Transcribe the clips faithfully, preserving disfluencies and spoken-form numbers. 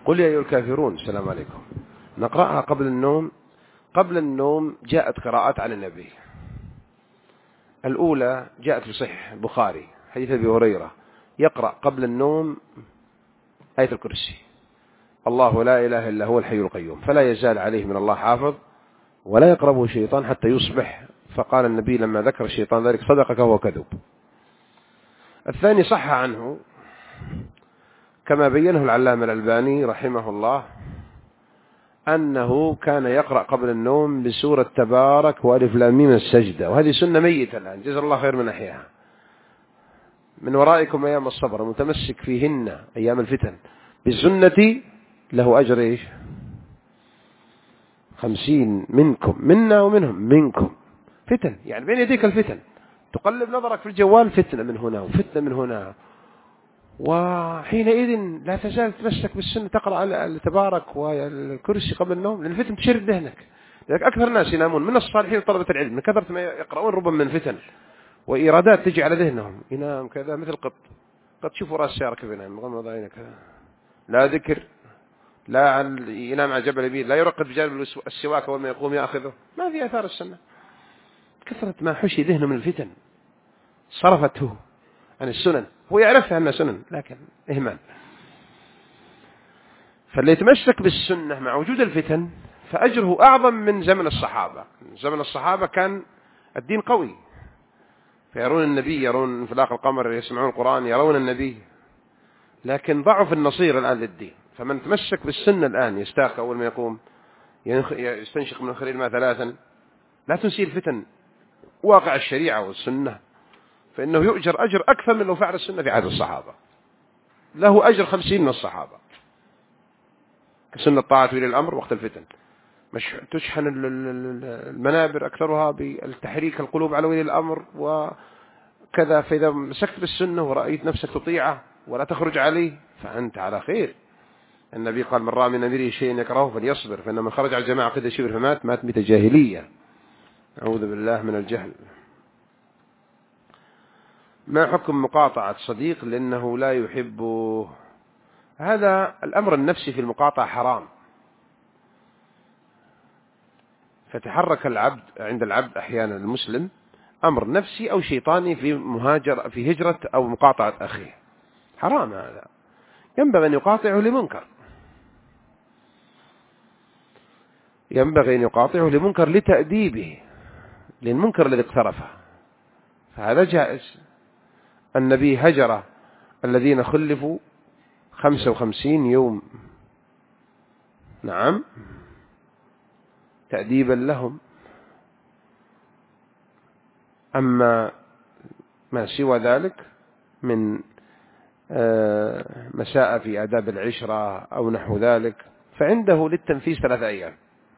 قل يا أيها الكافرون. السلام عليكم. نقرأها قبل النوم. قبل النوم جاءت قراءات عن النبي. الأولى جاءت في صحيح البخاري حديث أبي هريرة يقرأ قبل النوم آية الكرسي: الله لا إله إلا هو الحي القيوم فلا يزال عليه من الله حافظ ولا يقربه شيطان حتى يصبح. فقال النبي لما ذكر الشيطان ذلك: صدقك وهو كذب. الثاني صح عنه كما بينه العلامة الألباني رحمه الله أنه كان يقرأ قبل النوم بسورة تبارك وألف لام ميم السجدة، وهذه سنة ميتة الآن جزا الله خير من أحياها. من ورائكم أيام الصبر المتمسك فيهن أيام الفتن بالسنة له أجر إيش؟ خمسين منكم منا ومنهم منكم. فتن يعني بين يديك الفتن، تقلب نظرك في الجوال فتنة من هنا وفتنة من هنا، وحينئذ لا تزال تمسك بالسنة تقرأ على تبارك والكرسي قبل النوم، لأن الفتن تشرد ذهنك. لذلك أكثر الناس ينامون من الصالحين وطلبة العلم من كثرة ما يقرؤون ربما من فتن وإيرادات تجي على ذهنهم، ينام كذا مثل قط قد تشوفوا رأس السيارة كيف ينام مغمض عينك، لا ذكر، لا ينام على جبل يمين، لا يرقد بجانب السواك أول ما يقوم يأخذه، ما في آثار السنة. كثرة ما حشي ذهنه من الفتن صرفته عن السنن، هو يعرفها أنها سنن لكن إهمال. فاللي يتمسك بالسنة مع وجود الفتن فأجره أعظم من زمن الصحابة. زمن الصحابة كان الدين قوي، فيرون النبي، يرون انفلاق القمر، يسمعون القرآن، يرون النبي، لكن ضعف النصير الآن للدين. فمن تمسك بالسنة الآن يستاق أول ما يقوم يستنشق من الخليل ما ثلاثا، لا تنسي الفتن واقع الشريعة والسنة، فإنه يؤجر أجر أكثر من لو فعل السنة في عهد الصحابة، له أجر خمسين من الصحابة. كسنة طاعة ولي الأمر وقت الفتن، مش تشحن المنابر أكثرها بالتحريك القلوب على ولي الأمر وكذا، فإذا مسكت بالسنة ورأيت نفسك تطيعه ولا تخرج عليه فأنت على خير. النبي قال: من رأى من أميره شيء يكرهه فليصبر، فإن من خرج على الجماعة قد شبر فمات مات ميت جاهلية، أعوذ بالله من الجهل. ما حكم مقاطعة صديق لأنه لا يحبه؟ هذا الأمر النفسي في المقاطعة حرام، فتحرك العبد عند العبد أحيانا المسلم أمر نفسي أو شيطاني في مهاجر في هجرة أو مقاطعة أخيه، حرام. هذا ينبغي أن يقاطعه لمنكر، ينبغي أن يقاطعه لمنكر لتأديبه للمنكر الذي اقترفه، فهذا جائز. النبي هجر الذين خلفوا خمسة وخمسين يوم، نعم، تأديبا لهم. أما ما سوى ذلك من مساء في آداب العشرة أو نحو ذلك فعنده للتنفيذ ثلاثة أيام،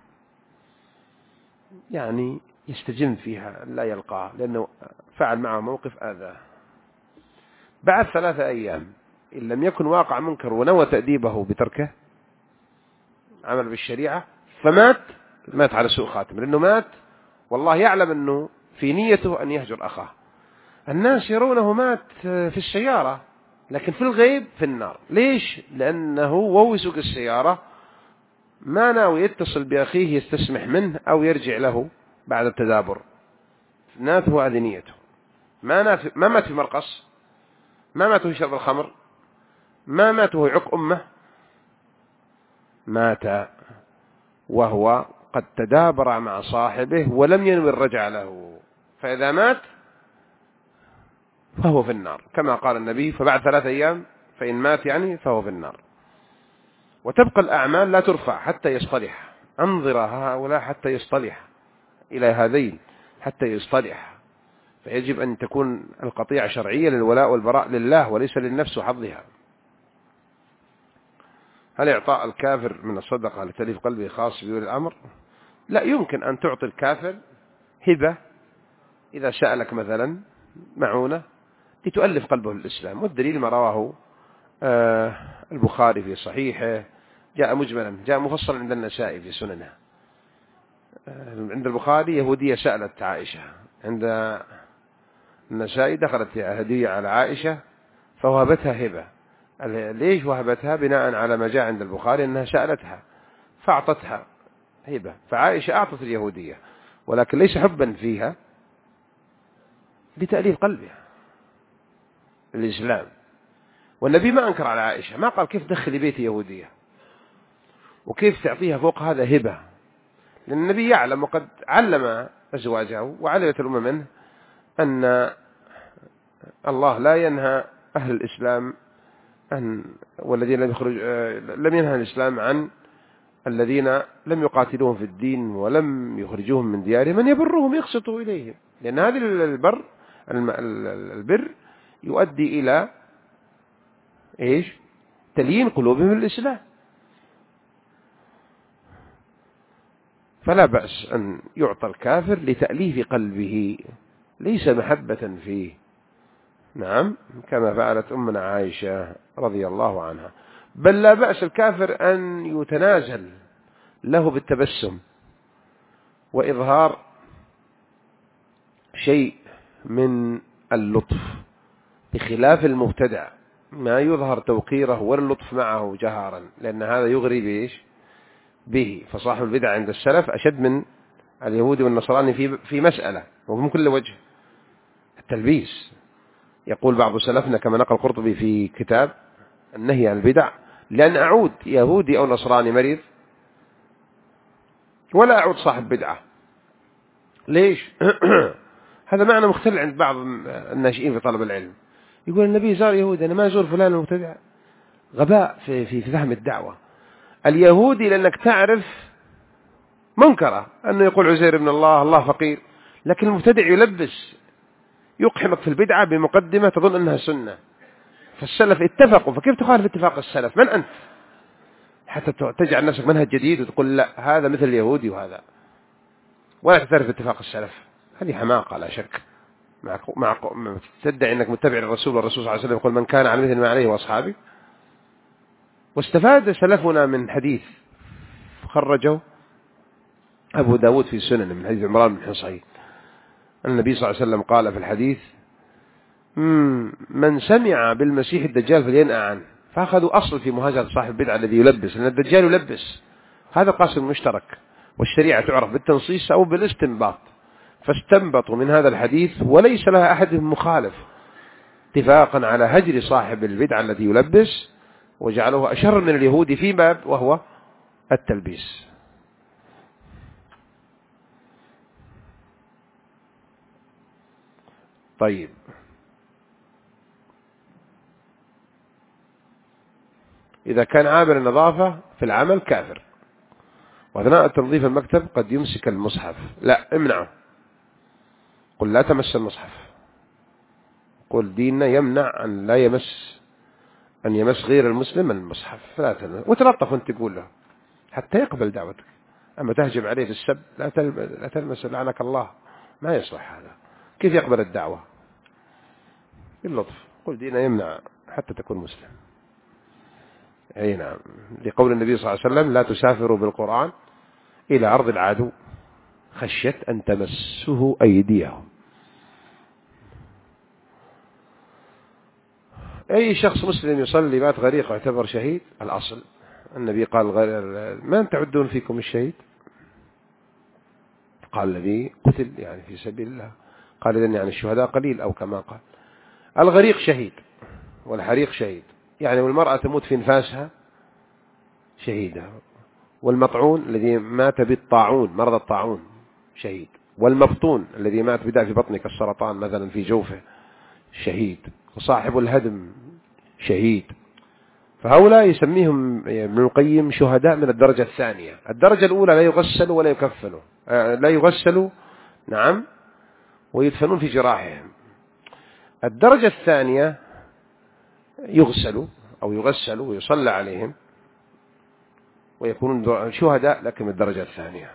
يعني يستجم فيها لا يلقاه لأنه فعل معه موقف آذاه. بعد ثلاثة أيام إن لم يكن واقع منكر ونوى تأديبه بتركه عمل بالشريعة فمات، مات على سوء خاتم، لأنه مات والله يعلم أنه في نيته أن يهجر أخاه. الناس يرونه مات في السيارة لكن في الغيب في النار. ليش؟ لأنه وهو يسوق السيارة ما ناوي يتصل بأخيه يستسمح منه أو يرجع له بعد التدابر، مات هو هذه نيته. ما مات ما مات في مرقص، ما مات في شرب الخمر، ما مات وهو يعق أمه، مات وهو قد تدابر مع صاحبه ولم ينوي الرجع له، فإذا مات فهو في النار كما قال النبي: فبعد ثلاثة أيام فإن مات يعني فهو في النار. وتبقى الأعمال لا ترفع حتى يصطلح. انظر هؤلاء حتى يصطلح إلى هذين حتى يصطلح، فيجب أن تكون القطيعة شرعية للولاء والبراء لله وليس للنفس وحظها. هل إعطاء الكافر من الصدقة لتلف قلبه خاص بولي الأمر؟ لا، يمكن أن تعطي الكافر هبة إذا سألك مثلا معونة لتؤلف قلبه للإسلام، والدليل ما رواه البخاري في صحيحه، جاء مجملا، جاء مفصلا عند النسائي في سننه. عند البخاري يهودية سألت عائشة، عند النسائي دخلت هدية على عائشة فوهبتها هبة، ليش وهبتها؟ بناء على ما جاء عند البخاري أنها سألتها فأعطتها هبة. فعائشة أعطت اليهودية، ولكن ليس حبا فيها، لتأليف قلبها الإسلام. والنبي ما أنكر على عائشة، ما قال كيف دخلي بيت يهودية وكيف تعطيها فوق هذا هبة، لأن النبي يعلم وقد علم أزواجه وعلمت الأمة منه أن الله لا ينهى أهل الإسلام أن والذين لم يخرج لم ينهى الإسلام عن الذين لم يقاتلوهم في الدين ولم يخرجوهم من ديارهم من يبرهم يقسطوا إليهم، لأن هذا البر البر يؤدي إلى إيش؟ تليين قلوبهم الإسلام. فلا بأس أن يعطى الكافر لتأليف قلبه، ليس محبة فيه. نعم، كما فعلت أمنا عائشة رضي الله عنها. بل لا بأس الكافر أن يتنازل له بالتبسم وإظهار شيء من اللطف، بخلاف المبتدع ما يظهر توقيره ولا اللطف معه جهارا، لأن هذا يغري بإيش به. فصاحب البدع عند السلف أشد من اليهودي والنصراني في في مسألة ومن كل وجه، التلبيس. يقول بعض سلفنا كما نقل القرطبي في كتاب النهي عن البدع: لأن أعود يهودي أو نصراني مريض ولا أعود صاحب بدعة. ليش؟ هذا معنى مختل عند بعض الناشئين في طلب العلم. يقول النبي زار يهودي، أنا ما أزور فلان المبتدع. غباء في في فهم الدعوة. اليهودي لأنك تعرف منكره أنه يقول عزير ابن الله، الله فقير، لكن المبتدع يلبس يقحمك في البدعة بمقدمة تظن أنها سنة. فالسلف اتفقوا، فكيف تخالف اتفاق السلف؟ من أنت حتى تجعل نفسك منهج جديد وتقول لا هذا مثل اليهودي وهذا، ولا تعترف اتفاق السلف؟ هذه حماقة لا شك. مع مع تدعي أنك متبع الرسول، والرسول صلى الله عليه وسلم يقول من كان على مثل ما عليه وأصحابه. واستفاد سلفنا من حديث خرجه أبو داود في سنن من حديث عمران بن حصين. النبي صلى الله عليه وسلم قال في الحديث: من سمع بالمسيح الدجال فلينأى عنه. فأخذوا أصل في مهاجرة صاحب البدعة الذي يلبس، لأن الدجال يلبس، هذا قاسم مشترك، والشريعة تعرف بالتنصيص أو بالاستنباط. فاستنبطوا من هذا الحديث وليس لها أحد مخالف، اتفاقا على هجر صاحب البدعة الذي يلبس، وجعلوه أشر من اليهود في باب وهو التلبيس. طيب، إذا كان عامل النظافة في العمل كافر، وأثناء تنظيف المكتب قد يمسك المصحف، لا، امنعه، قل لا تمس المصحف، قل ديننا يمنع أن لا يمس أن يمس غير المسلم المصحف، فلا تمس، وتلطف وانت تقول له حتى يقبل دعوتك. أما تهجم عليه في السب، لا تلمس لعنك الله، ما يصلح هذا. كيف يقبل الدعوة؟ باللطف، قل ديننا يمنع حتى تكون مسلم. أي نعم، لقول النبي صلى الله عليه وسلم: لا تسافروا بالقرآن إلى أرض العدو خشية أن تمسه أيديهم. أي شخص مسلم يصلي مات غريق يعتبر شهيد. الأصل النبي قال: ما تعدون فيكم الشهيد؟ قال الذي قتل يعني في سبيل الله. قال إذن يعني الشهداء قليل، أو كما قال. الغريق شهيد، والحريق شهيد، يعني والمرأة تموت في نفاسها شهيدة، والمطعون الذي مات بالطاعون مرض الطاعون شهيد، والمبطون الذي مات بداء في بطنه كالسرطان مثلا في جوفه شهيد، وصاحب الهدم شهيد. فهؤلاء يسميهم ابن القيم شهداء من الدرجة الثانية. الدرجة الأولى لا يغسلوا ولا يكفنوا، لا يغسلوا نعم ويدفنون في جراحهم. الدرجة الثانية يغسلوا أو يغسلوا ويصلى عليهم ويكونون شهداء لكن من الدرجة الثانية.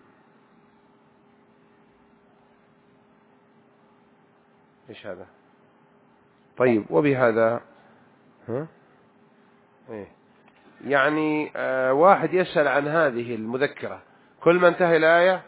إيش هذا؟ طيب، وبهذا ها؟ إيه؟ يعني آه واحد يسأل عن هذه المذكرة، كل ما انتهى الآية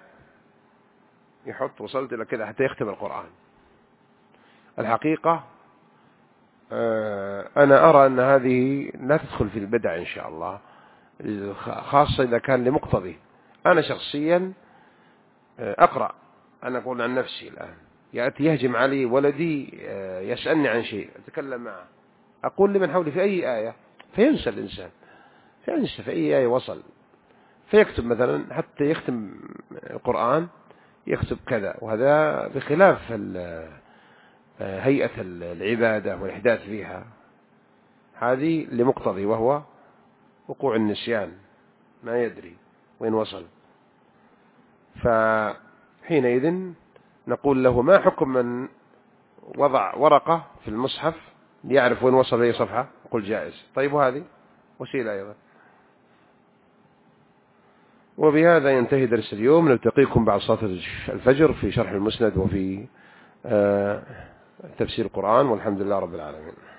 يحط وصلت إلى كذا حتى يختم القرآن. الحقيقة أنا أرى أن هذه لا تدخل في البدع إن شاء الله، خاصة إذا كان لمقتضي. أنا شخصيا أقرأ، أنا أقول عن نفسي الآن، يأتي يهجم علي ولدي يسألني عن شيء أتكلم معه، أقول لمن حولي في أي آية، فينسى الإنسان، فينسى في أي آية وصل، فيكتب مثلا حتى يختم القرآن يكتب كذا، وهذا بخلاف هيئة العبادة والإحداث فيها، هذه لمقتضي وهو وقوع النسيان، ما يدري وين وصل. فحينئذ نقول له ما حكم من وضع ورقة في المصحف ليعرف وين وصل أي صفحة؟ قل جائز. طيب وهذه وسيلة أيضا. وبهذا ينتهي درس اليوم، نلتقيكم بعد صلاة الفجر في شرح المسند وفي تفسير القرآن، والحمد لله رب العالمين.